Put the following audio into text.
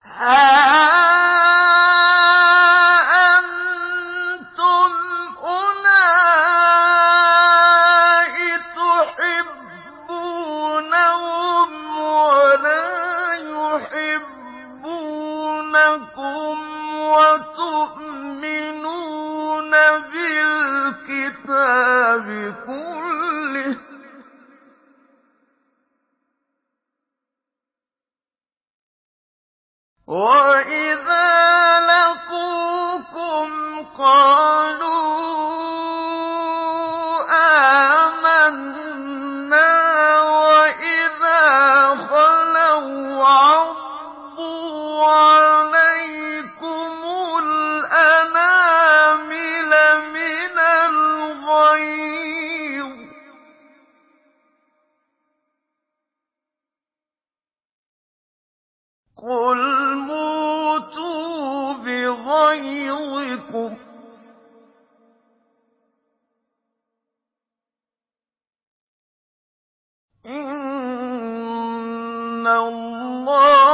ها أنتم أولئك تحبونهم ولا يحبونكم وتؤمنون بالكتاب كله وَإِذَا لَقُوكُمْ قَالُوا آمَنَّا وَإِذَا خَلَوْا عَضُّوا عَلَيْكُمُ الْأَنَامِلَ مِنَ الْغَيْظِ ۚ قُلْ مُوتُوا بِغَيْظِكُمْ ۗ إِنَّ اللَّهَ